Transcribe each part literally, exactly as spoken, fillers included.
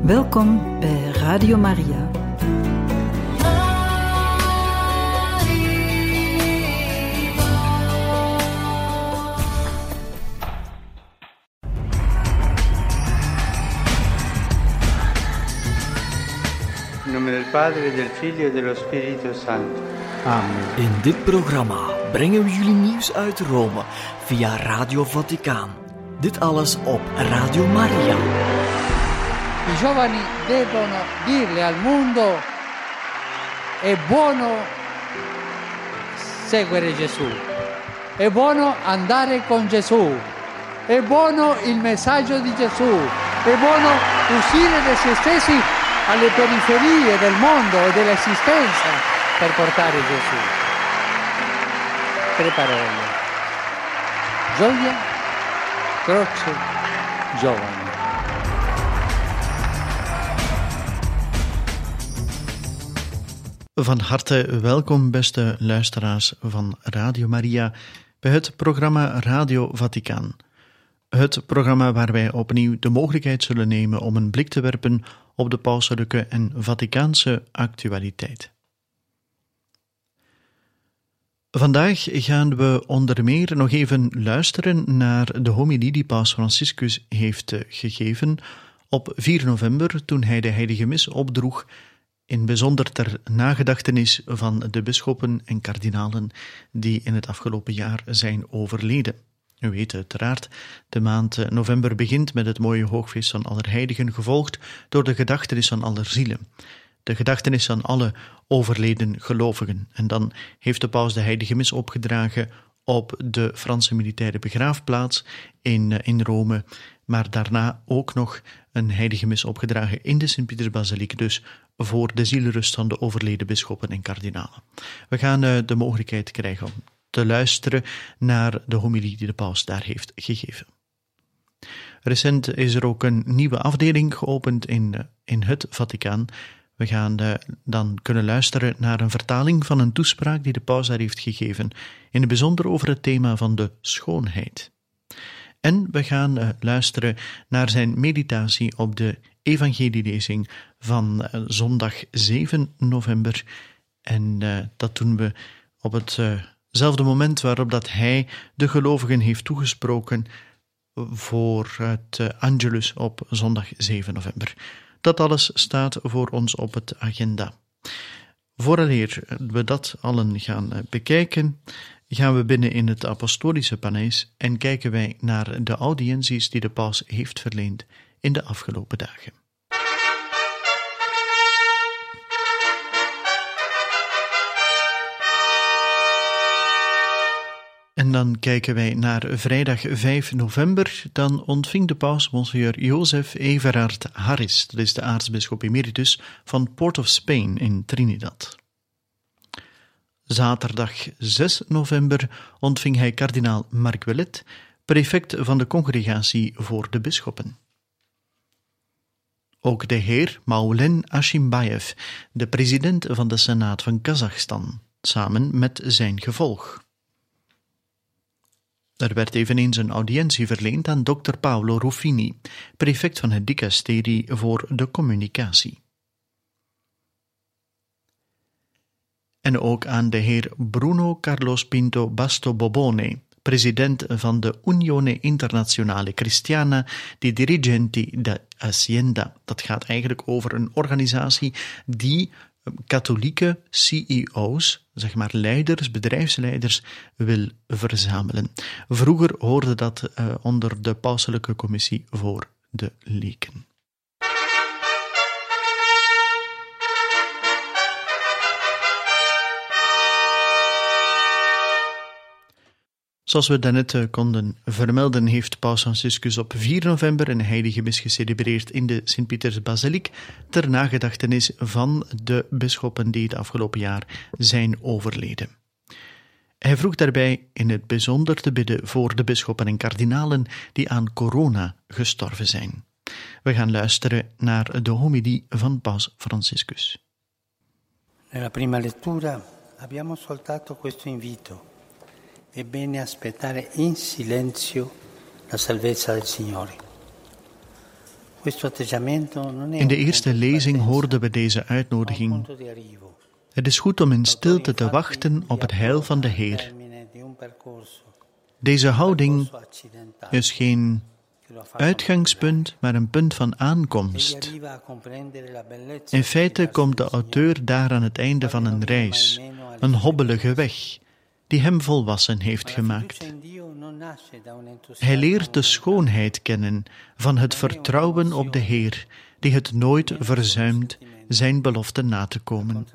Welkom bij Radio Maria. In nome del Padre, del Figlio e dello Spirito Santo. Amen. In dit programma brengen we jullie nieuws uit Rome via Radio Vaticaan. Dit alles op Radio Maria. I giovani devono dirle al mondo: è buono seguire Gesù, è buono andare con Gesù, è buono il messaggio di Gesù, è buono uscire da se stessi alle periferie del mondo e dell'esistenza per portare Gesù. Tre parole: gioia, croce, giovani. Van harte welkom, beste luisteraars van Radio Maria, bij het programma Radio Vaticaan. Het programma waar wij opnieuw de mogelijkheid zullen nemen om een blik te werpen op de pauselijke en Vaticaanse actualiteit. Vandaag gaan we onder meer nog even luisteren naar de homilie die paus Franciscus heeft gegeven op vier november, toen hij de heilige mis opdroeg, in bijzonder ter nagedachtenis van de bisschoppen en kardinalen die in het afgelopen jaar zijn overleden. U weet uiteraard, de maand november begint met het mooie hoogfeest van Allerheiligen, gevolgd door de gedachtenis aan allerzielen. De gedachtenis aan alle overleden gelovigen. En dan heeft de paus de heilige mis opgedragen op de Franse militaire begraafplaats in, in Rome, maar daarna ook nog een heilige mis opgedragen in de Sint-Pietersbasiliek, dus voor de zielenrust van de overleden bisschoppen en kardinalen. We gaan uh, de mogelijkheid krijgen om te luisteren naar de homilie die de paus daar heeft gegeven. Recent is er ook een nieuwe afdeling geopend in, uh, in het Vaticaan. We gaan uh, dan kunnen luisteren naar een vertaling van een toespraak die de paus daar heeft gegeven, in het bijzonder over het thema van de schoonheid. En we gaan uh, luisteren naar zijn meditatie op de evangelielezing van uh, zondag zeven november. En uh, dat doen we op hetzelfde uh, moment waarop dat hij de gelovigen heeft toegesproken voor het uh, Angelus op zondag zeven november. Dat alles staat voor ons op het agenda. Vooraleer we dat allen gaan uh, bekijken, gaan we binnen in het apostolische paleis en kijken wij naar de audiënties die de paus heeft verleend in de afgelopen dagen. En dan kijken wij naar vrijdag vijf november. Dan ontving de paus Monseigneur Joseph Everard Harris, dat is de aartsbisschop emeritus van Port of Spain in Trinidad. Zaterdag zes november ontving hij kardinaal Marc Ouellet, prefect van de Congregatie voor de Bisschoppen. Ook de heer Maulen Ashimbayev, de president van de Senaat van Kazachstan, samen met zijn gevolg. Er werd eveneens een audiëntie verleend aan dokter Paolo Ruffini, prefect van het dicasterie voor de communicatie. En ook aan de heer Bruno Carlos Pinto Basto Bobone, president van de Unione Internazionale Cristiana di Dirigenti da Azienda. Dat gaat eigenlijk over een organisatie die katholieke C E O's, zeg maar leiders, bedrijfsleiders, wil verzamelen. Vroeger hoorde dat uh, onder de pauselijke commissie voor de leken. Zoals we daarnet konden vermelden, heeft paus Franciscus op vier november een heilige mis gecelebreerd in de Sint-Pietersbasiliek ter nagedachtenis van de bisschoppen die het afgelopen jaar zijn overleden. Hij vroeg daarbij in het bijzonder te bidden voor de bisschoppen en kardinalen die aan corona gestorven zijn. We gaan luisteren naar de homilie van paus Franciscus. Nella prima lettura abbiamo ascoltato questo invito. È bene aspettare in silenzio la salvezza del Signore. In de eerste lezing hoorden we deze uitnodiging. Het is goed om in stilte te wachten op het heil van de Heer. Deze houding is geen uitgangspunt, maar een punt van aankomst. In feite komt de auteur daar aan het einde van een reis, een hobbelige weg, die hem volwassen heeft gemaakt. Hij leert de schoonheid kennen van het vertrouwen op de Heer, die het nooit verzuimt zijn belofte na te komen.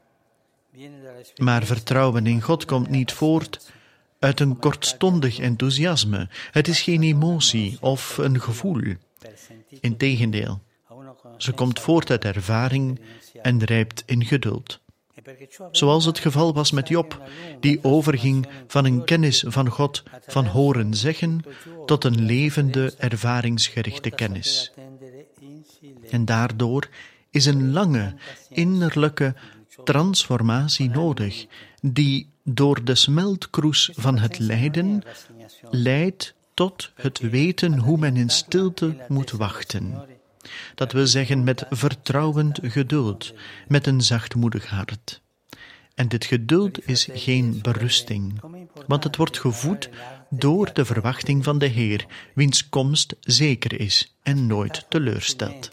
Maar vertrouwen in God komt niet voort uit een kortstondig enthousiasme. Het is geen emotie of een gevoel. Integendeel, ze komt voort uit ervaring en rijpt in geduld. Zoals het geval was met Job, die overging van een kennis van God, van horen zeggen, tot een levende, ervaringsgerichte kennis. En daardoor is een lange, innerlijke transformatie nodig, die door de smeltkroes van het lijden leidt tot het weten hoe men in stilte moet wachten. Dat wil zeggen met vertrouwend geduld, met een zachtmoedig hart. En dit geduld is geen berusting, want het wordt gevoed door de verwachting van de Heer, wiens komst zeker is en nooit teleurstelt.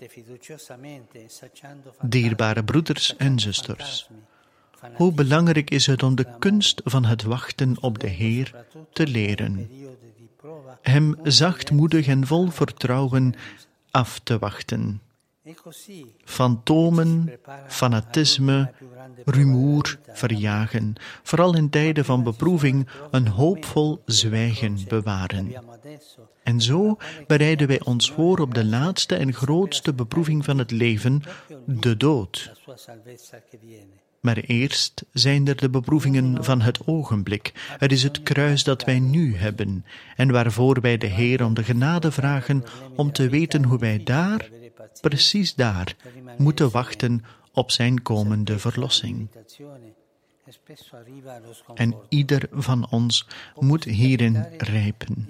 Dierbare broeders en zusters, hoe belangrijk is het om de kunst van het wachten op de Heer te leren, Hem zachtmoedig en vol vertrouwen af te wachten. Fantomen, fanatisme, rumoer verjagen, vooral in tijden van beproeving een hoopvol zwijgen bewaren. En zo bereiden wij ons voor op de laatste en grootste beproeving van het leven, de dood. Maar eerst zijn er de beproevingen van het ogenblik. Het is het kruis dat wij nu hebben en waarvoor wij de Heer om de genade vragen om te weten hoe wij daar, precies daar, moeten wachten op zijn komende verlossing. En ieder van ons moet hierin rijpen.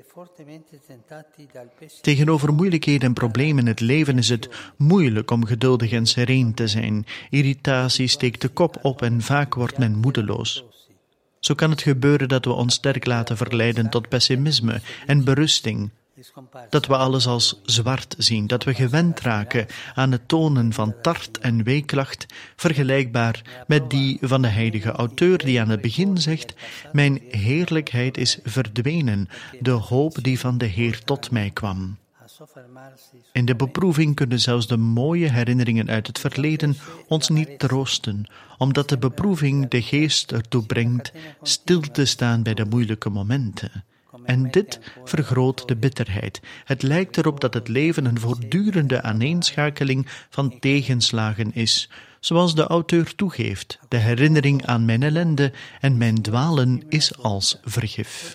Tegenover moeilijkheden en problemen in het leven is het moeilijk om geduldig en sereen te zijn. Irritatie steekt de kop op en vaak wordt men moedeloos. Zo kan het gebeuren dat we ons sterk laten verleiden tot pessimisme en berusting, dat we alles als zwart zien, dat we gewend raken aan het tonen van tart en weeklacht, vergelijkbaar met die van de heilige auteur die aan het begin zegt: mijn heerlijkheid is verdwenen, de hoop die van de Heer tot mij kwam. In de beproeving kunnen zelfs de mooie herinneringen uit het verleden ons niet troosten, omdat de beproeving de geest ertoe brengt stil te staan bij de moeilijke momenten. En dit vergroot de bitterheid. Het lijkt erop dat het leven een voortdurende aaneenschakeling van tegenslagen is. Zoals de auteur toegeeft, de herinnering aan mijn ellende en mijn dwalen is als vergif.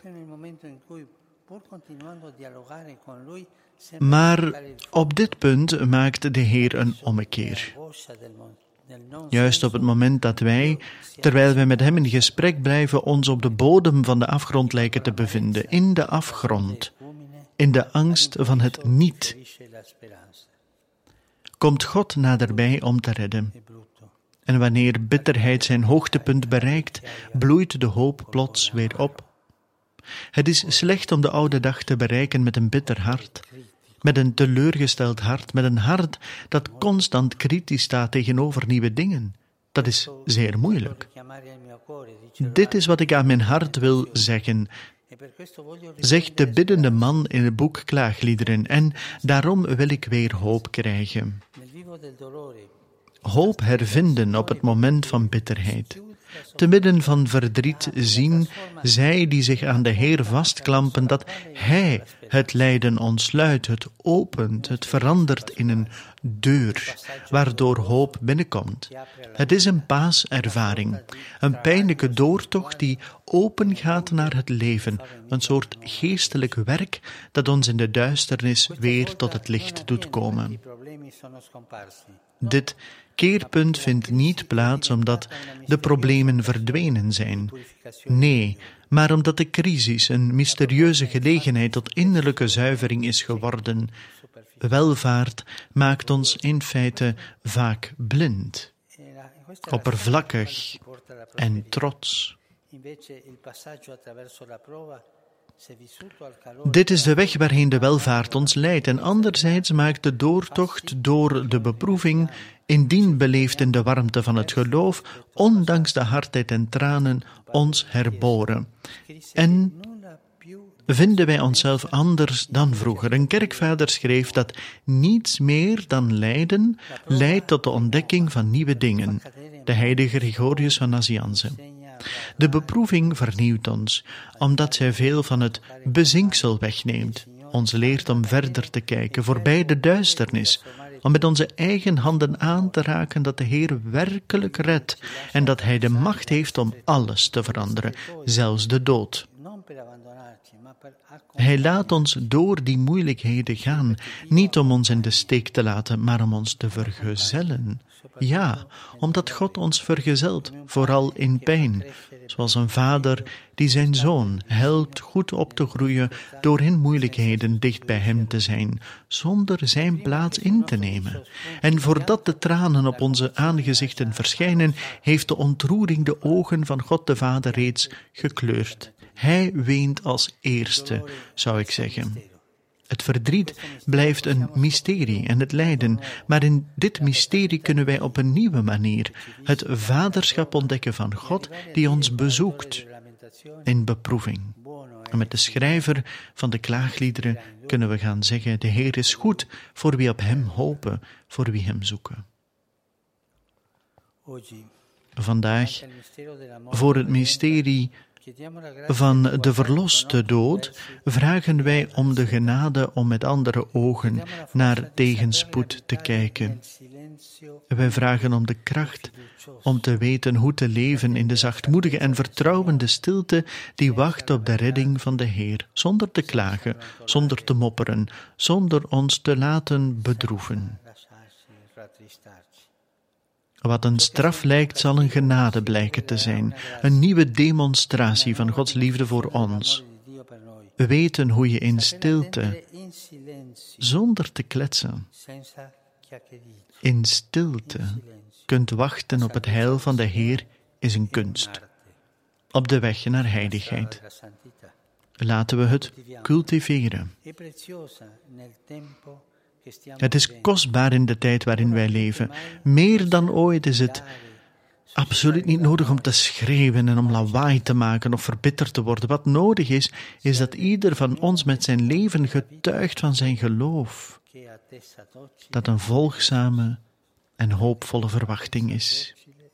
Maar op dit punt maakt de Heer een ommekeer. Juist op het moment dat wij, terwijl wij met hem in gesprek blijven, ons op de bodem van de afgrond lijken te bevinden, in de afgrond, in de angst van het niet, komt God naderbij om te redden. En wanneer bitterheid zijn hoogtepunt bereikt, bloeit de hoop plots weer op. Het is slecht om de oude dag te bereiken met een bitter hart, met een teleurgesteld hart, met een hart dat constant kritisch staat tegenover nieuwe dingen. Dat is zeer moeilijk. Dit is wat ik aan mijn hart wil zeggen, zegt de biddende man in het boek Klaagliederen, en daarom wil ik weer hoop krijgen. Hoop hervinden op het moment van bitterheid. Te midden van verdriet zien zij die zich aan de Heer vastklampen dat Hij het lijden ontsluit, het opent, het verandert in een deur, waardoor hoop binnenkomt. Het is een paaservaring, een pijnlijke doortocht die opengaat naar het leven, een soort geestelijk werk dat ons in de duisternis weer tot het licht doet komen. Dit keerpunt vindt niet plaats omdat de problemen verdwenen zijn. Nee, maar omdat de crisis een mysterieuze gelegenheid tot innerlijke zuivering is geworden. Welvaart maakt ons in feite vaak blind, oppervlakkig en trots. Dit is de weg waarheen de welvaart ons leidt en anderzijds maakt de doortocht door de beproeving, indien beleefd in de warmte van het geloof, ondanks de hardheid en tranen, ons herboren. En vinden wij onszelf anders dan vroeger. Een kerkvader schreef dat niets meer dan lijden leidt tot de ontdekking van nieuwe dingen. De heilige Gregorius van Nazianze. De beproeving vernieuwt ons, omdat zij veel van het bezinksel wegneemt. Ons leert om verder te kijken, voorbij de duisternis, om met onze eigen handen aan te raken dat de Heer werkelijk redt en dat Hij de macht heeft om alles te veranderen, zelfs de dood. Hij laat ons door die moeilijkheden gaan, niet om ons in de steek te laten, maar om ons te vergezellen. Ja, omdat God ons vergezelt, vooral in pijn, zoals een vader die zijn zoon helpt goed op te groeien door in moeilijkheden dicht bij hem te zijn, zonder zijn plaats in te nemen. En voordat de tranen op onze aangezichten verschijnen, heeft de ontroering de ogen van God de Vader reeds gekleurd. Hij weent als eerste, zou ik zeggen. Het verdriet blijft een mysterie en het lijden, maar in dit mysterie kunnen wij op een nieuwe manier het vaderschap ontdekken van God die ons bezoekt in beproeving. En met de schrijver van de klaagliederen kunnen we gaan zeggen: de Heer is goed voor wie op Hem hopen, voor wie Hem zoeken. Vandaag, voor het mysterie van de verloste dood, vragen wij om de genade om met andere ogen naar tegenspoed te kijken. Wij vragen om de kracht om te weten hoe te leven in de zachtmoedige en vertrouwende stilte die wacht op de redding van de Heer, zonder te klagen, zonder te mopperen, zonder ons te laten bedroeven. Wat een straf lijkt, zal een genade blijken te zijn, een nieuwe demonstratie van Gods liefde voor ons. We weten hoe je in stilte, zonder te kletsen, in stilte kunt wachten op het heil van de Heer, is een kunst. Op de weg naar heiligheid. Laten we het cultiveren. Het is kostbaar in de tijd waarin wij leven. Meer dan ooit is het absoluut niet nodig om te schreeuwen en om lawaai te maken of verbitterd te worden. Wat nodig is, is dat ieder van ons met zijn leven getuigt van zijn geloof. Dat een volgzame en hoopvolle verwachting is.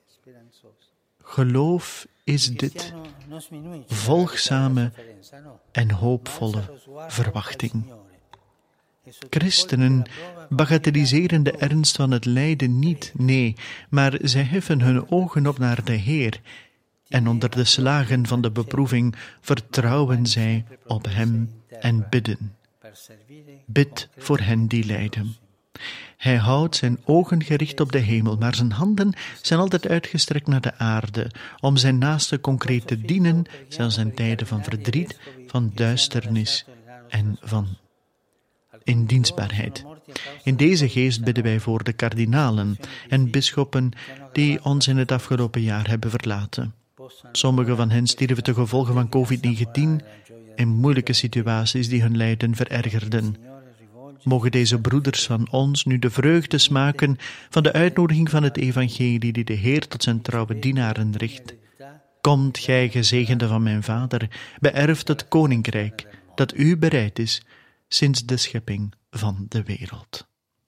Geloof is dit. Volgzame en hoopvolle verwachting. Christenen bagatelliseren de ernst van het lijden niet, nee, maar zij heffen hun ogen op naar de Heer en onder de slagen van de beproeving vertrouwen zij op Hem en bidden. Bid voor hen die lijden. Hij houdt zijn ogen gericht op de hemel, maar zijn handen zijn altijd uitgestrekt naar de aarde, om zijn naaste concreet te dienen, zelfs in tijden van verdriet, van duisternis en van in dienstbaarheid. In deze geest bidden wij voor de kardinalen en bisschoppen die ons in het afgelopen jaar hebben verlaten. Sommigen van hen stierven ten gevolge van covid negentien in moeilijke situaties die hun lijden verergerden. Mogen deze broeders van ons nu de vreugde smaken van de uitnodiging van het evangelie die de Heer tot zijn trouwe dienaren richt. Komt, gij gezegende van mijn Vader, beërft het koninkrijk dat u bereid is sinds de schepping van de wereld.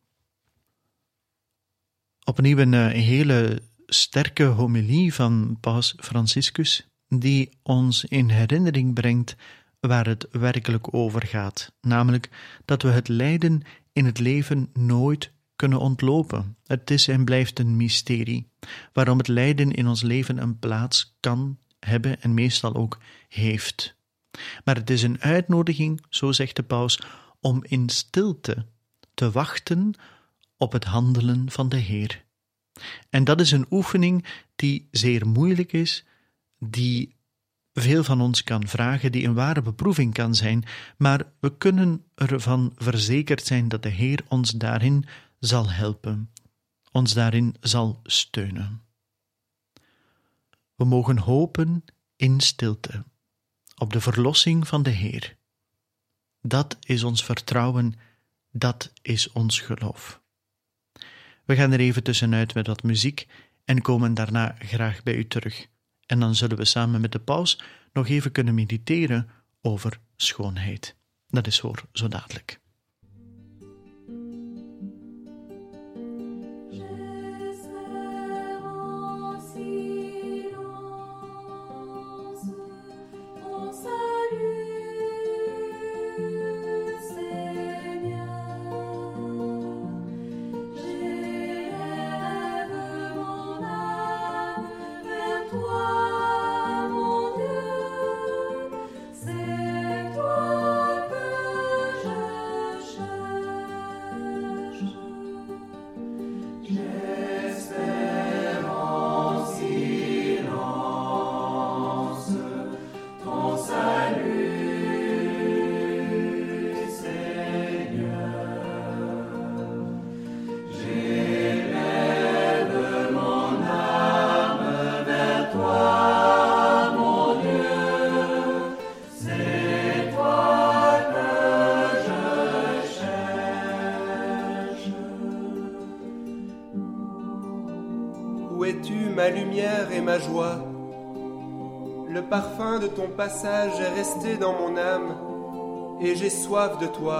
Opnieuw een hele sterke homilie van Paus Franciscus, die ons in herinnering brengt waar het werkelijk over gaat, namelijk dat we het lijden in het leven nooit kunnen ontlopen. Het is en blijft een mysterie, waarom het lijden in ons leven een plaats kan hebben en meestal ook heeft. Maar het is een uitnodiging, zo zegt de paus, om in stilte te wachten op het handelen van de Heer. En dat is een oefening die zeer moeilijk is, die veel van ons kan vragen die een ware beproeving kan zijn, maar we kunnen ervan verzekerd zijn dat de Heer ons daarin zal helpen, ons daarin zal steunen. We mogen hopen in stilte op de verlossing van de Heer. Dat is ons vertrouwen, dat is ons geloof. We gaan er even tussenuit met wat muziek en komen daarna graag bij u terug. En dan zullen we samen met de paus nog even kunnen mediteren over schoonheid. Dat is voor zo dadelijk. Ma lumière et ma joie, le parfum de ton passage est resté dans mon âme, et j'ai soif de toi.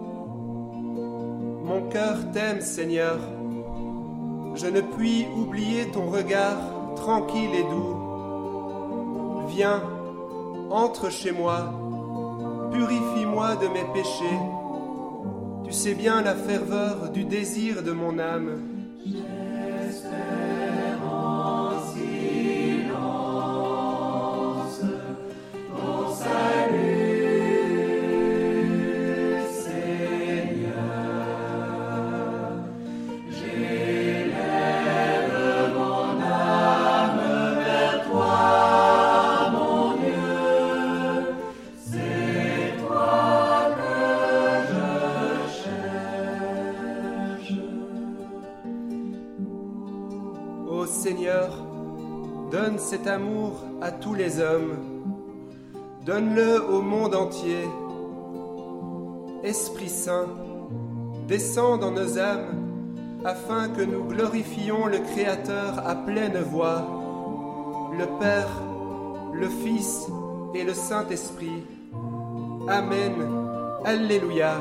Mon cœur t'aime, Seigneur, je ne puis oublier ton regard tranquille et doux. Viens, entre chez moi, purifie-moi de mes péchés, tu sais bien la ferveur du désir de mon âme. Seigneur, donne cet amour à tous les hommes, donne-le au monde entier. Esprit Saint, descends dans nos âmes, afin que nous glorifions le Créateur à pleine voix, le Père, le Fils et le Saint-Esprit. Amen. Alléluia.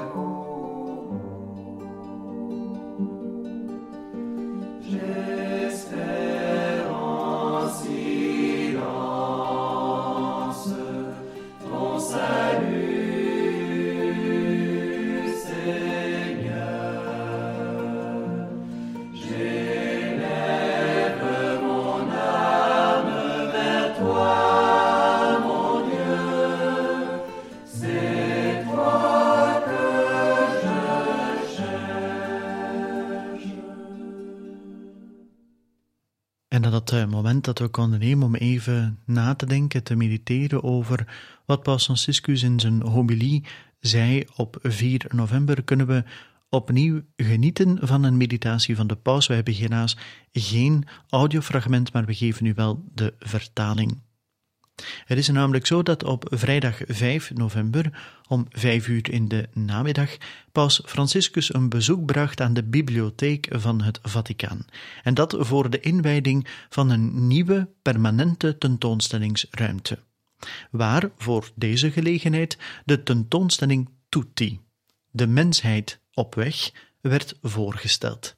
En dat het moment dat we konden nemen om even na te denken, te mediteren over wat Paus Franciscus in zijn homilie zei op vier november, kunnen we opnieuw genieten van een meditatie van de paus. We hebben helaas geen audiofragment, maar we geven u wel de vertaling. Het is namelijk zo dat op vrijdag vijf november om vijf uur in de namiddag Paus Franciscus een bezoek bracht aan de bibliotheek van het Vaticaan. En dat voor de inwijding van een nieuwe permanente tentoonstellingsruimte, waar voor deze gelegenheid de tentoonstelling Tutti, de mensheid op weg, werd voorgesteld.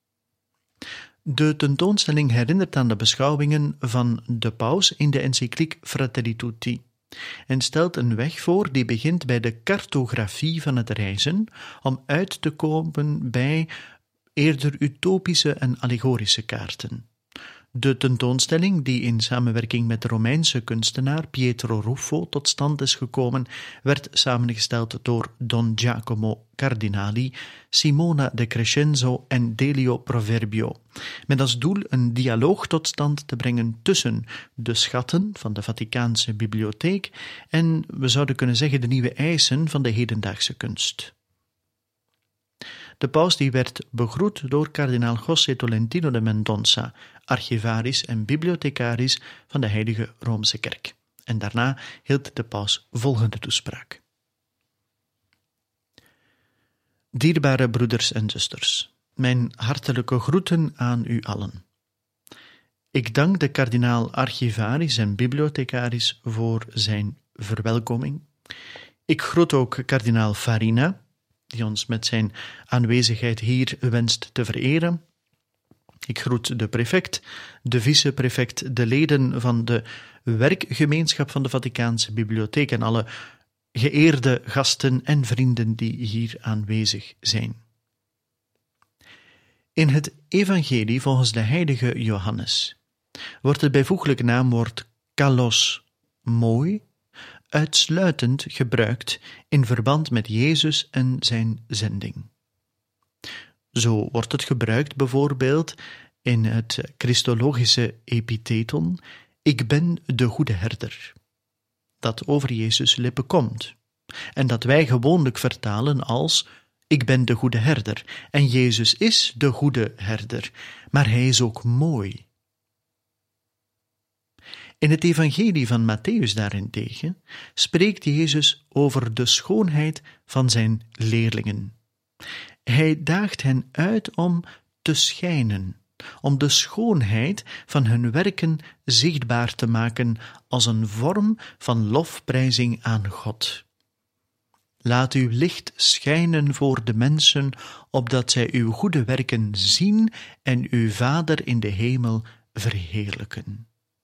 De tentoonstelling herinnert aan de beschouwingen van de paus in de encycliek Fratelli Tutti en stelt een weg voor die begint bij de cartografie van het reizen om uit te komen bij eerder utopische en allegorische kaarten. De tentoonstelling, die in samenwerking met de Romeinse kunstenaar Pietro Ruffo tot stand is gekomen, werd samengesteld door Don Giacomo Cardinali, Simona de Crescenzo en Delio Proverbio, met als doel een dialoog tot stand te brengen tussen de schatten van de Vaticaanse bibliotheek en, we zouden kunnen zeggen, de nieuwe eisen van de hedendaagse kunst. De paus die werd begroet door kardinaal José Tolentino de Mendonça, archivaris en bibliothecaris van de Heilige Roomse Kerk. En daarna hield de paus volgende toespraak. Dierbare broeders en zusters, mijn hartelijke groeten aan u allen. Ik dank de kardinaal archivaris en bibliothecaris voor zijn verwelkoming. Ik groet ook kardinaal Farina, die ons met zijn aanwezigheid hier wenst te vereren. Ik groet de prefect, de viceprefect, de leden van de werkgemeenschap van de Vaticaanse Bibliotheek en alle geëerde gasten en vrienden die hier aanwezig zijn. In het evangelie volgens de heilige Johannes wordt het bijvoeglijke naamwoord kalos, mooi, uitsluitend gebruikt in verband met Jezus en zijn zending. Zo wordt het gebruikt bijvoorbeeld in het christologische epitheton, ik ben de goede herder, dat over Jezus' lippen komt, en dat wij gewoonlijk vertalen als ik ben de goede herder, en Jezus is de goede herder, maar hij is ook mooi. In het evangelie van Mattheüs daarentegen spreekt Jezus over de schoonheid van zijn leerlingen. Hij daagt hen uit om te schijnen, om de schoonheid van hun werken zichtbaar te maken als een vorm van lofprijzing aan God. Laat uw licht schijnen voor de mensen, opdat zij uw goede werken zien en uw Vader in de hemel verheerlijken.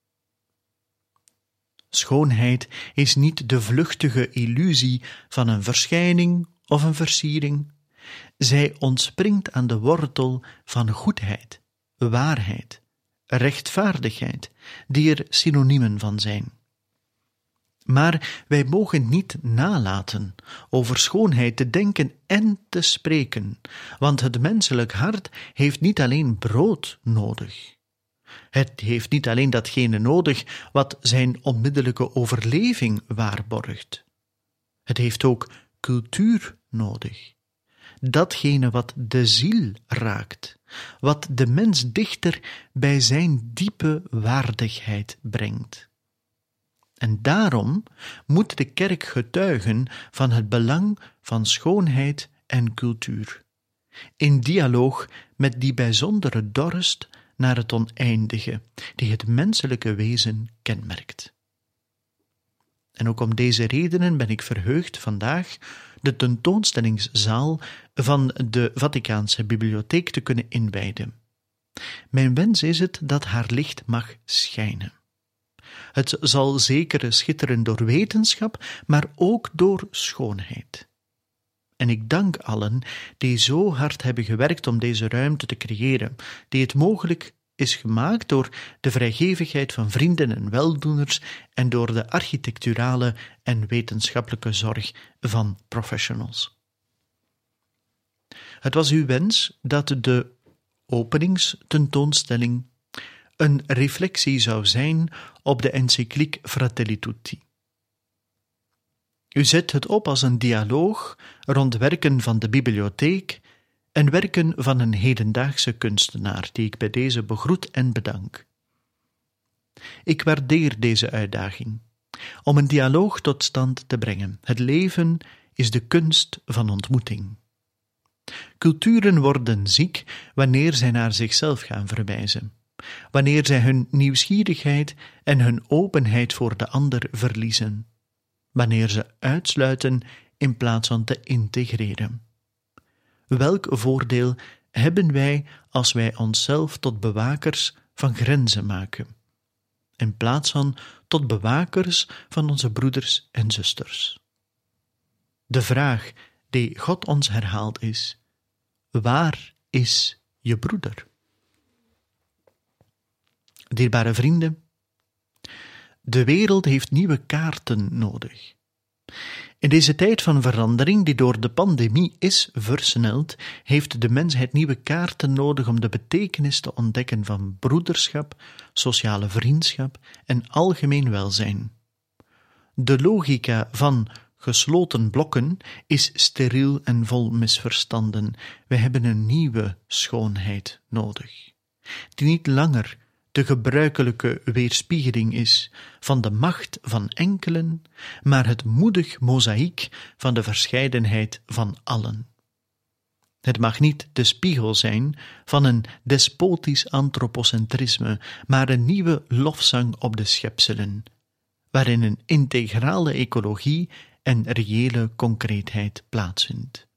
Schoonheid is niet de vluchtige illusie van een verschijning of een versiering. Zij ontspringt aan de wortel van goedheid, waarheid, rechtvaardigheid, die er synoniemen van zijn. Maar wij mogen niet nalaten over schoonheid te denken en te spreken, want het menselijk hart heeft niet alleen brood nodig. Het heeft niet alleen datgene nodig wat zijn onmiddellijke overleving waarborgt. Het heeft ook cultuur nodig. Datgene wat de ziel raakt, wat de mens dichter bij zijn diepe waardigheid brengt. En daarom moet de kerk getuigen van het belang van schoonheid en cultuur, in dialoog met die bijzondere dorst naar het oneindige, die het menselijke wezen kenmerkt. En ook om deze redenen ben ik verheugd vandaag de tentoonstellingszaal van de Vaticaanse Bibliotheek te kunnen inwijden. Mijn wens is het dat haar licht mag schijnen. Het zal zeker schitteren door wetenschap, maar ook door schoonheid. En ik dank allen die zo hard hebben gewerkt om deze ruimte te creëren, die het mogelijk is gemaakt door de vrijgevigheid van vrienden en weldoeners en door de architecturale en wetenschappelijke zorg van professionals. Het was uw wens dat de openingstentoonstelling een reflectie zou zijn op de encycliek Fratelli Tutti. U zet het op als een dialoog rond werken van de bibliotheek en werken van een hedendaagse kunstenaar, die ik bij deze begroet en bedank. Ik waardeer deze uitdaging, om een dialoog tot stand te brengen. Het leven is de kunst van ontmoeting. Culturen worden ziek wanneer zij naar zichzelf gaan verwijzen, wanneer zij hun nieuwsgierigheid en hun openheid voor de ander verliezen, wanneer ze uitsluiten in plaats van te integreren. Welk voordeel hebben wij als wij onszelf tot bewakers van grenzen maken, in plaats van tot bewakers van onze broeders en zusters? De vraag die God ons herhaalt is: waar is je broeder? Dierbare vrienden, de wereld heeft nieuwe kaarten nodig. In deze tijd van verandering die door de pandemie is versneld, heeft de mensheid nieuwe kaarten nodig om de betekenis te ontdekken van broederschap, sociale vriendschap en algemeen welzijn. De logica van gesloten blokken is steriel en vol misverstanden. We hebben een nieuwe schoonheid nodig, die niet langer de gebruikelijke weerspiegeling is van de macht van enkelen, maar het moedig mozaïek van de verscheidenheid van allen. Het mag niet de spiegel zijn van een despotisch antropocentrisme, maar een nieuwe lofzang op de schepselen, waarin een integrale ecologie en reële concreetheid plaatsvindt.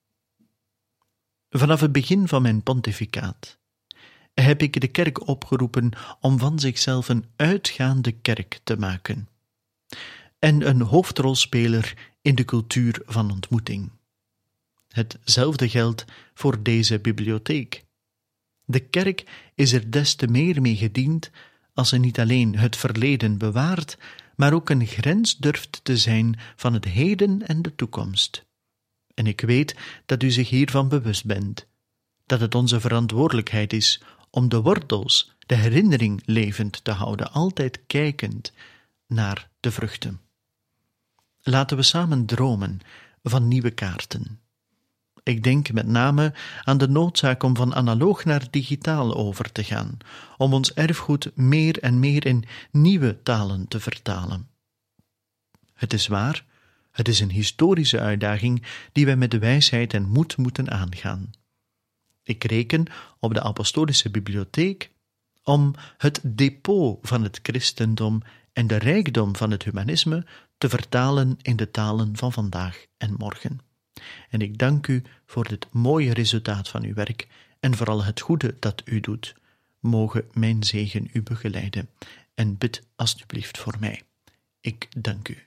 Vanaf het begin van mijn pontificaat heb ik de kerk opgeroepen om van zichzelf een uitgaande kerk te maken en een hoofdrolspeler in de cultuur van ontmoeting. Hetzelfde geldt voor deze bibliotheek. De kerk is er des te meer mee gediend als ze niet alleen het verleden bewaart, maar ook een grens durft te zijn van het heden en de toekomst. En ik weet dat u zich hiervan bewust bent, dat het onze verantwoordelijkheid is om de wortels, de herinnering levend te houden, altijd kijkend naar de vruchten. Laten we samen dromen van nieuwe kaarten. Ik denk met name aan de noodzaak om van analoog naar digitaal over te gaan, om ons erfgoed meer en meer in nieuwe talen te vertalen. Het is waar, het is een historische uitdaging die wij met de wijsheid en moed moeten aangaan. Ik reken op de apostolische bibliotheek om het depot van het christendom en de rijkdom van het humanisme te vertalen in de talen van vandaag en morgen. En ik dank u voor dit mooie resultaat van uw werk en vooral het goede dat u doet. Mogen mijn zegen u begeleiden en bid alstublieft voor mij. Ik dank u.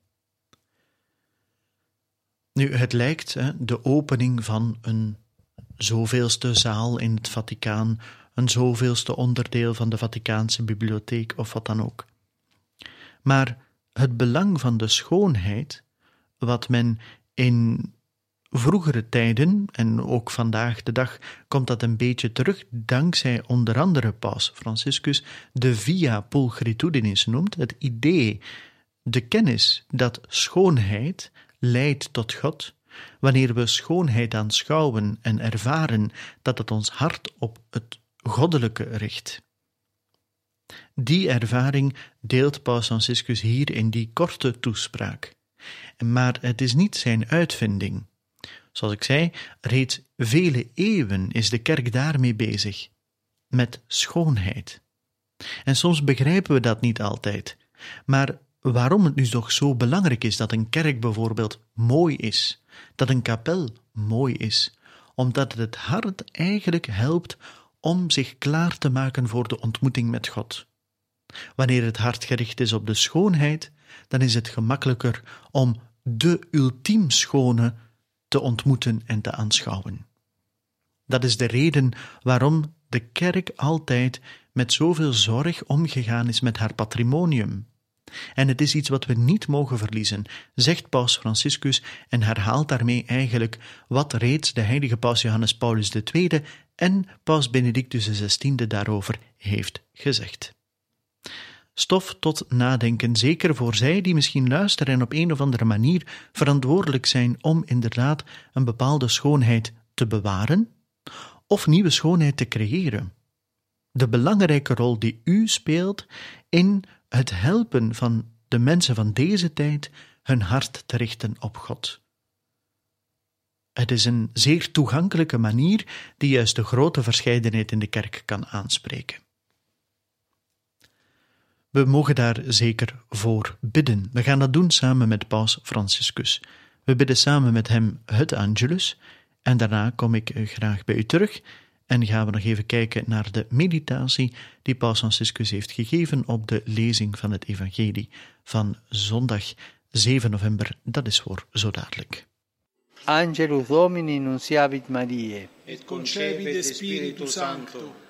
Nu, het lijkt hè, de opening van een zoveelste zaal in het Vaticaan, een zoveelste onderdeel van de Vaticaanse bibliotheek of wat dan ook. Maar het belang van de schoonheid, wat men in vroegere tijden, en ook vandaag de dag komt dat een beetje terug, dankzij onder andere Paus Franciscus, de via pulchritudinis noemt, het idee, de kennis dat schoonheid leidt tot God. Wanneer we schoonheid aanschouwen en ervaren dat het ons hart op het goddelijke richt. Die ervaring deelt Paus Franciscus hier in die korte toespraak. Maar het is niet zijn uitvinding. Zoals ik zei, reeds vele eeuwen is de kerk daarmee bezig, met schoonheid. En soms begrijpen we dat niet altijd. Maar waarom het nu toch zo belangrijk is dat een kerk bijvoorbeeld mooi is, dat een kapel mooi is, omdat het het hart eigenlijk helpt om zich klaar te maken voor de ontmoeting met God. Wanneer het hart gericht is op de schoonheid, dan is het gemakkelijker om de ultiem schone te ontmoeten en te aanschouwen. Dat is de reden waarom de kerk altijd met zoveel zorg omgegaan is met haar patrimonium. En het is iets wat we niet mogen verliezen, zegt Paus Franciscus en herhaalt daarmee eigenlijk wat reeds de heilige Paus Johannes Paulus de Tweede en Paus Benedictus de Zestiende daarover heeft gezegd. Stof tot nadenken, zeker voor zij die misschien luisteren en op een of andere manier verantwoordelijk zijn om inderdaad een bepaalde schoonheid te bewaren of nieuwe schoonheid te creëren. De belangrijke rol die u speelt in het helpen van de mensen van deze tijd hun hart te richten op God. Het is een zeer toegankelijke manier die juist de grote verscheidenheid in de kerk kan aanspreken. We mogen daar zeker voor bidden. We gaan dat doen samen met Paus Franciscus. We bidden samen met hem het Angelus en daarna kom ik graag bij u terug en gaan we nog even kijken naar de meditatie die Paus Franciscus heeft gegeven op de lezing van het evangelie van zondag zeven november. Dat is voor zo dadelijk. Angelus Domini nunciavit Mariae. Et concepit de Spiritu Sancto.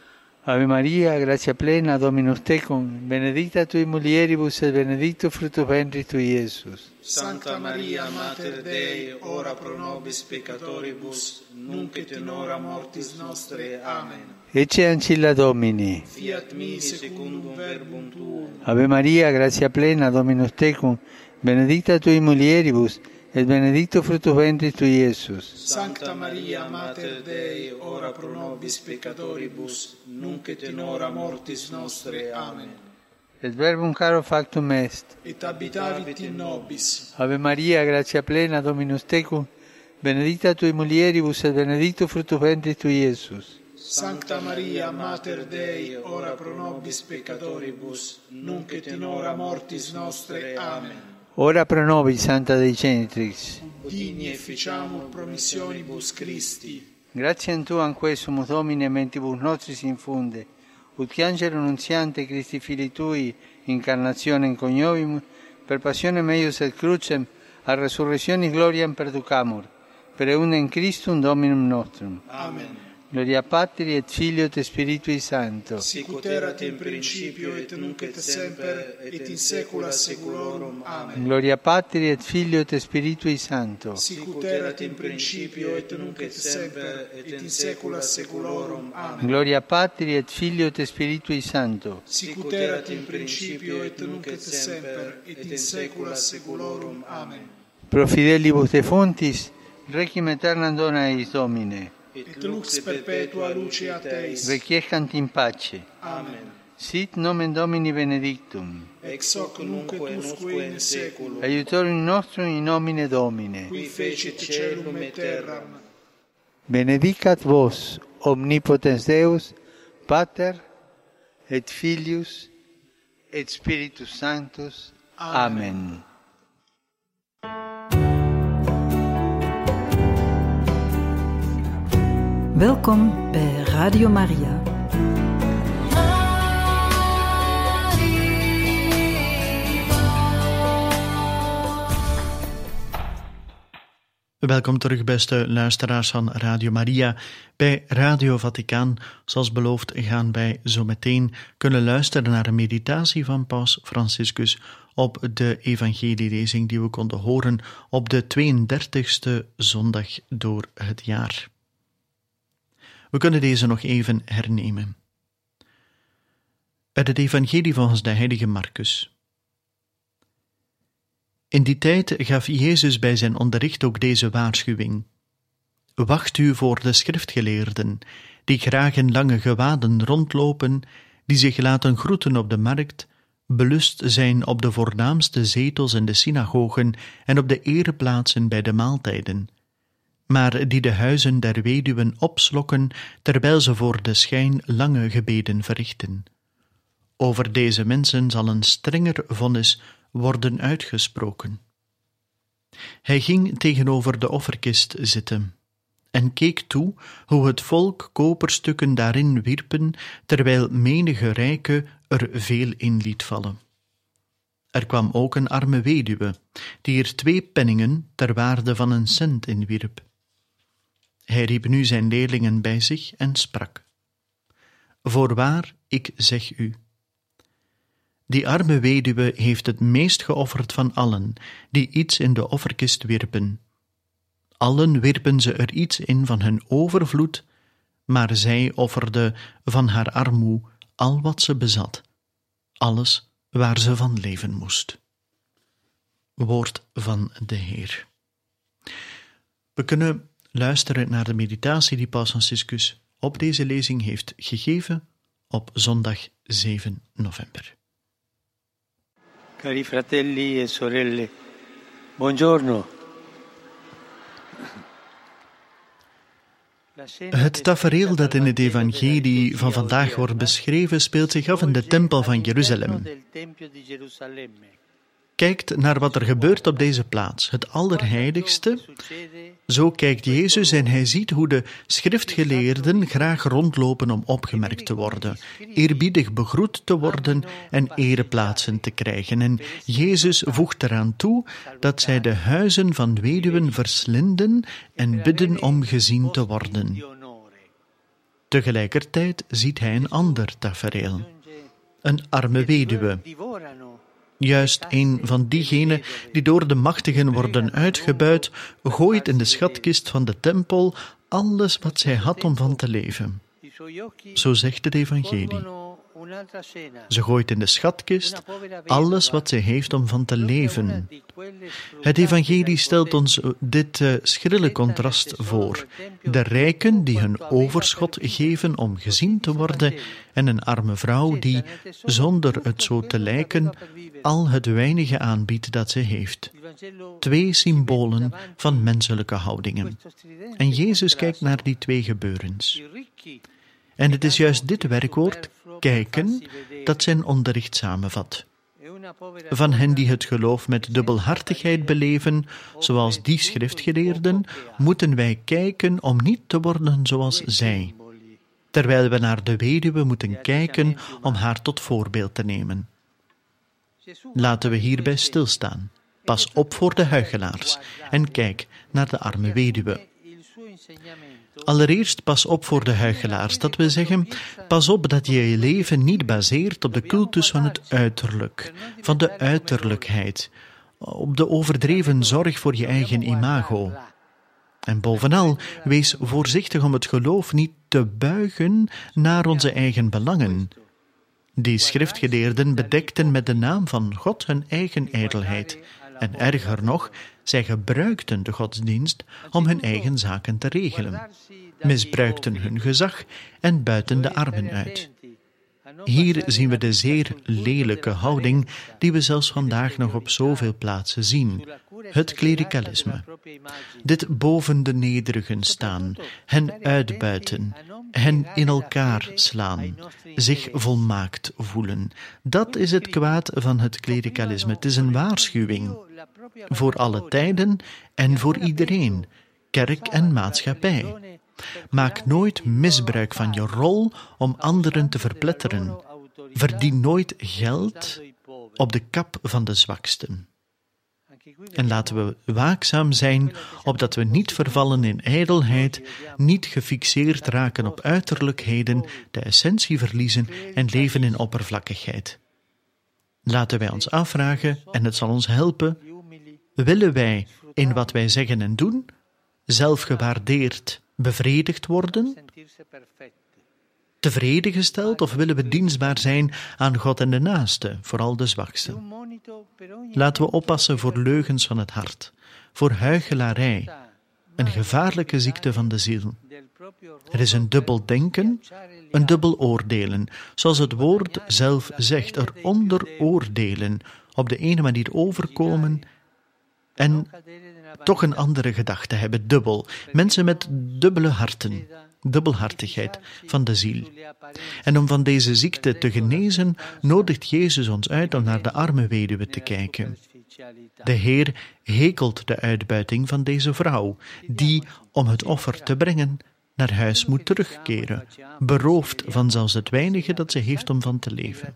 Ave Maria, grazia plena, Dominus tecum, benedicta tui mulieribus et benedictus fructus ventris tui, Iesus. Santa Maria, Mater Dei, ora pro nobis peccatoribus, nunc et in hora mortis nostre. Amen. Ecce ancilla Domini. Fiat mi secundum verbum tuum. Ave Maria, grazia plena, Dominus tecum, benedicta tui mulieribus, et benedictus fructus ventris tui, Iesus. Santa Maria, Mater Dei, ora pro nobis peccatoribus, nunc et in hora mortis nostre. Amen. Et verbum caro factum est. Et habitavit in nobis. Ave Maria, grazia plena, Dominus tecum, benedicta tui mulieribus, et benedictus fructus ventris tui, Iesus. Sancta Maria, Mater Dei, ora pro nobis peccatoribus, nunc et in hora mortis nostre. Amen. Ora pro nobis, Santa Dei Genitrix. Digni efficiamur promissionibus Christi. Gratiam Tuam quesumus Domine mentibus nostris infunde, ut angelo nuntiante Christi Filii Tui, incarnationem coniovimus, per passionem eius et crucem, a resurrectionis gloriam perducamur, per eundem Christum Dominum nostrum. Amen. Gloria Patri et Filio et Spiritui Sancto. Sicut erat in principio et nunc et semper et in saecula saeculorum. Amen. Gloria Patri et Filio et Spiritui Sancto. Sicut erat in principio et nunc et semper et in saecula saeculorum. Amen. Gloria Patri et Filio et Spiritui Sancto. Sicut erat in principio et nunc et semper et in saecula saeculorum. Amen. Pro fidelibus defuntis, requiem aeternam dona eis Domine. Et lux perpetua luceat eis. Requiescant in pace. Amen. Sit nomen Domini benedictum. Ex hoc nunc et usque in saeculum. Aiutorium nostrum in nomine Domine. Qui fecit caelum et terram. Benedicat vos, omnipotens Deus, Pater, et Filius, et Spiritus Sanctus. Amen. Amen. Welkom bij Radio Maria. Welkom terug, beste luisteraars van Radio Maria. Bij Radio Vaticaan, zoals beloofd, gaan wij zo meteen kunnen luisteren naar een meditatie van Paus Franciscus op de evangelielezing die we konden horen op de tweeëndertigste zondag door het jaar. We kunnen deze nog even hernemen. Uit het evangelie volgens de heilige Marcus. In die tijd gaf Jezus bij zijn onderricht ook deze waarschuwing. Wacht u voor de schriftgeleerden, die graag in lange gewaden rondlopen, die zich laten groeten op de markt, belust zijn op de voornaamste zetels in de synagogen en op de ereplaatsen bij de maaltijden, maar die de huizen der weduwen opslokken, terwijl ze voor de schijn lange gebeden verrichten. Over deze mensen zal een strenger vonnis worden uitgesproken. Hij ging tegenover de offerkist zitten en keek toe hoe het volk koperstukken daarin wierpen, terwijl menige rijke er veel in liet vallen. Er kwam ook een arme weduwe, die er twee penningen ter waarde van een cent in wierp. Hij riep nu zijn leerlingen bij zich en sprak: Voorwaar, ik zeg u, die arme weduwe heeft het meest geofferd van allen, die iets in de offerkist wierpen. Allen wierpen ze er iets in van hun overvloed, maar zij offerde van haar armoe al wat ze bezat, alles waar ze van leven moest. Woord van de Heer. We kunnen luisteren naar de meditatie die Paus Franciscus op deze lezing heeft gegeven op zondag zeven november. Cari fratelli e sorelle, buongiorno. Het tafereel dat in het evangelie van vandaag wordt beschreven speelt zich af in de tempel van Jeruzalem. Kijkt naar wat er gebeurt op deze plaats, het Allerheiligste. Zo kijkt Jezus en hij ziet hoe de schriftgeleerden graag rondlopen om opgemerkt te worden, eerbiedig begroet te worden en ereplaatsen te krijgen. En Jezus voegt eraan toe dat zij de huizen van weduwen verslinden en bidden om gezien te worden. Tegelijkertijd ziet hij een ander tafereel. Een arme weduwe. Juist een van diegenen die door de machtigen worden uitgebuit, gooit in de schatkist van de tempel alles wat zij had om van te leven. Zo zegt het evangelie. Ze gooit in de schatkist alles wat zij heeft om van te leven. Het evangelie stelt ons dit uh, schrille contrast voor. De rijken die hun overschot geven om gezien te worden en een arme vrouw die, zonder het zo te lijken, al het weinige aanbiedt dat ze heeft. Twee symbolen van menselijke houdingen. En Jezus kijkt naar die twee gebeurens. En het is juist dit werkwoord, kijken, dat zijn onderricht samenvat. Van hen die het geloof met dubbelhartigheid beleven, zoals die schriftgeleerden, moeten wij kijken om niet te worden zoals zij, terwijl we naar de weduwe moeten kijken om haar tot voorbeeld te nemen. Laten we hierbij stilstaan. Pas op voor de huichelaars en kijk naar de arme weduwe. Allereerst pas op voor de huichelaars, dat wil zeggen, pas op dat je je leven niet baseert op de cultus van het uiterlijk, van de uiterlijkheid, op de overdreven zorg voor je eigen imago. En bovenal, wees voorzichtig om het geloof niet te buigen naar onze eigen belangen. Die schriftgeleerden bedekten met de naam van God hun eigen ijdelheid. En erger nog, zij gebruikten de godsdienst om hun eigen zaken te regelen, misbruikten hun gezag en buiten de armen uit. Hier zien we de zeer lelijke houding die we zelfs vandaag nog op zoveel plaatsen zien, het klerikalisme. Dit boven de nederigen staan, hen uitbuiten, hen in elkaar slaan, zich volmaakt voelen. Dat is het kwaad van het klerikalisme. Het is een waarschuwing voor alle tijden en voor iedereen, kerk en maatschappij. Maak nooit misbruik van je rol om anderen te verpletteren. Verdien nooit geld op de kap van de zwaksten. En laten we waakzaam zijn, opdat we niet vervallen in ijdelheid, niet gefixeerd raken op uiterlijkheden, de essentie verliezen en leven in oppervlakkigheid. Laten wij ons afvragen, en het zal ons helpen, willen wij in wat wij zeggen en doen, zelf gewaardeerd, bevredigd worden, tevreden gesteld, of willen we dienstbaar zijn aan God en de naaste, vooral de zwakste? Laten we oppassen voor leugens van het hart, voor huichelarij, een gevaarlijke ziekte van de ziel. Er is een dubbel denken, een dubbel oordelen, zoals het woord zelf zegt, eronder oordelen, op de ene manier overkomen en toch een andere gedachte hebben, dubbel. Mensen met dubbele harten, dubbelhartigheid van de ziel. En om van deze ziekte te genezen, nodigt Jezus ons uit om naar de arme weduwe te kijken. De Heer hekelt de uitbuiting van deze vrouw, die, om het offer te brengen, naar huis moet terugkeren, beroofd van zelfs het weinige dat ze heeft om van te leven.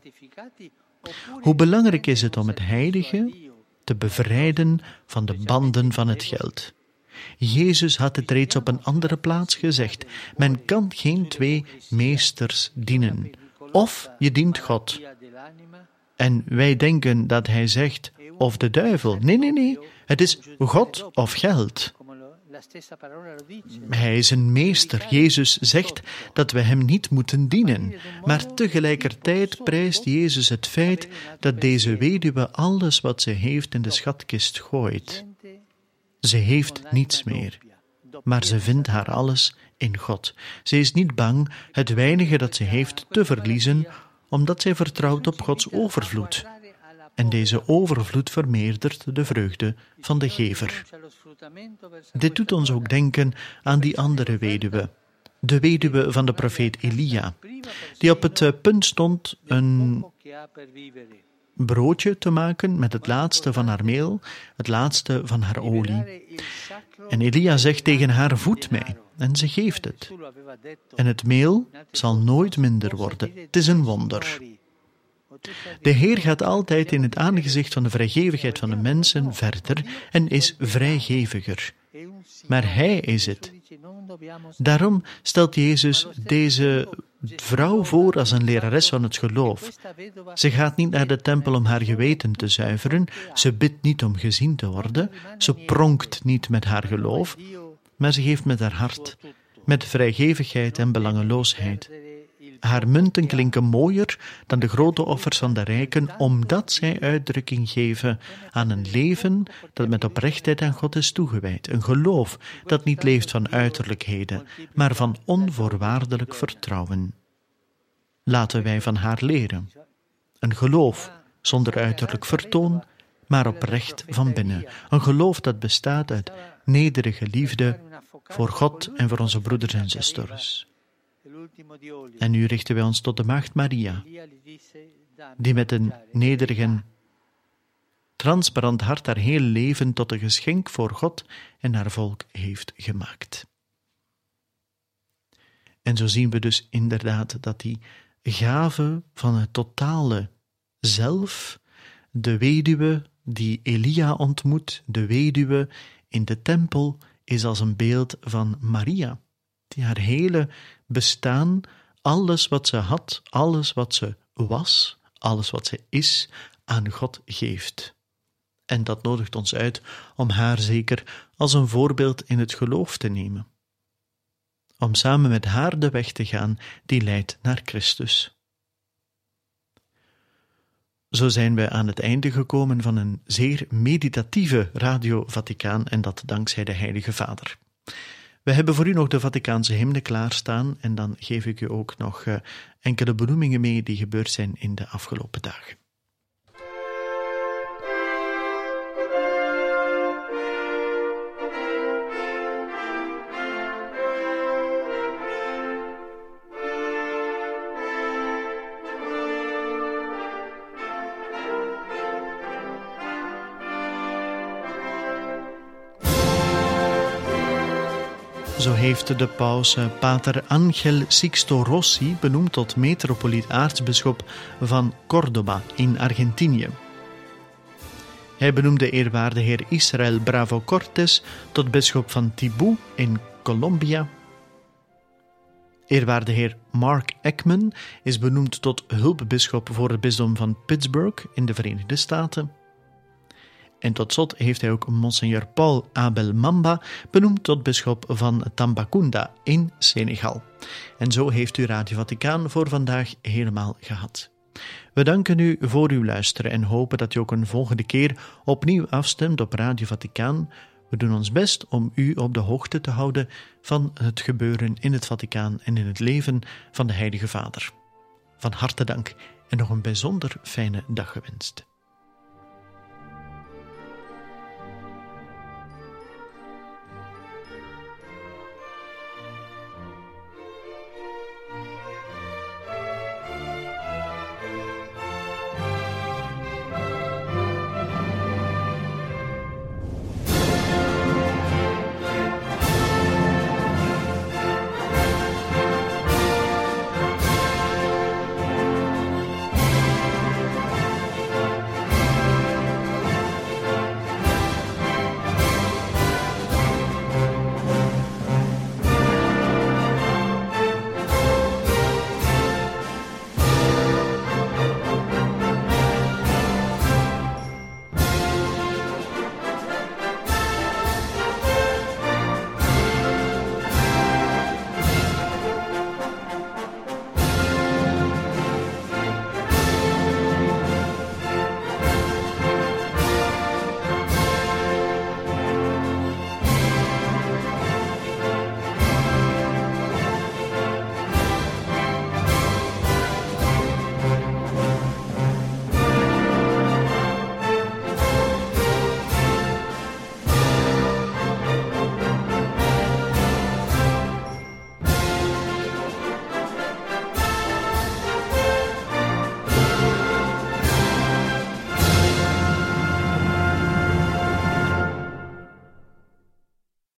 Hoe belangrijk is het om het heilige te bevrijden van de banden van het geld. Jezus had het reeds op een andere plaats gezegd. Men kan geen twee meesters dienen. Of je dient God. En wij denken dat hij zegt, of de duivel. Nee, nee, nee. Het is God of geld. Hij is een meester. Jezus zegt dat we hem niet moeten dienen. Maar tegelijkertijd prijst Jezus het feit dat deze weduwe alles wat ze heeft in de schatkist gooit. Ze heeft niets meer, maar ze vindt haar alles in God. Ze is niet bang het weinige dat ze heeft te verliezen, omdat zij vertrouwt op Gods overvloed. En deze overvloed vermeerdert de vreugde van de gever. Dit doet ons ook denken aan die andere weduwe, de weduwe van de profeet Elia, die op het punt stond een broodje te maken met het laatste van haar meel, het laatste van haar olie. En Elia zegt tegen haar, voed mij, en ze geeft het. En het meel zal nooit minder worden. Het is een wonder. De Heer gaat altijd in het aangezicht van de vrijgevigheid van de mensen verder en is vrijgeviger. Maar Hij is het Daarom stelt Jezus deze vrouw voor als een lerares van het geloof. Ze gaat niet naar de tempel om haar geweten te zuiveren, ze bidt niet om gezien te worden, ze pronkt niet met haar geloof, maar ze geeft met haar hart, met vrijgevigheid en belangeloosheid. Haar munten klinken mooier dan de grote offers van de rijken, omdat zij uitdrukking geven aan een leven dat met oprechtheid aan God is toegewijd. Een geloof dat niet leeft van uiterlijkheden, maar van onvoorwaardelijk vertrouwen. Laten wij van haar leren. Een geloof zonder uiterlijk vertoon, maar oprecht van binnen. Een geloof dat bestaat uit nederige liefde voor God en voor onze broeders en zusters. En nu richten wij ons tot de Maagd Maria, die met een nederig en transparant hart haar heel leven tot een geschenk voor God en haar volk heeft gemaakt. En zo zien we dus inderdaad dat die gave van het totale zelf, de weduwe die Elia ontmoet, de weduwe in de tempel, is als een beeld van Maria, die haar hele bestaan, alles wat ze had, alles wat ze was, alles wat ze is, aan God geeft. En dat nodigt ons uit om haar zeker als een voorbeeld in het geloof te nemen. Om samen met haar de weg te gaan die leidt naar Christus. Zo zijn we aan het einde gekomen van een zeer meditatieve Radio Vaticaan en dat dankzij de Heilige Vader. We hebben voor u nog de Vaticaanse hymne klaarstaan en dan geef ik u ook nog uh, enkele benoemingen mee die gebeurd zijn in de afgelopen dagen. Zo heeft de paus pater Angel Sixto Rossi benoemd tot metropoliet-aartsbisschop van Córdoba in Argentinië. Hij benoemde eerwaarde heer Israel Bravo Cortés tot bisschop van Tibú in Colombia. Eerwaarde heer Mark Ekman is benoemd tot hulpbisschop voor het bisdom van Pittsburgh in de Verenigde Staten. En tot slot heeft hij ook Monseigneur Paul Abel Mamba benoemd tot bisschop van Tambacounda in Senegal. En zo heeft u Radio Vaticaan voor vandaag helemaal gehad. We danken u voor uw luisteren en hopen dat u ook een volgende keer opnieuw afstemt op Radio Vaticaan. We doen ons best om u op de hoogte te houden van het gebeuren in het Vaticaan en in het leven van de Heilige Vader. Van harte dank en nog een bijzonder fijne dag gewenst.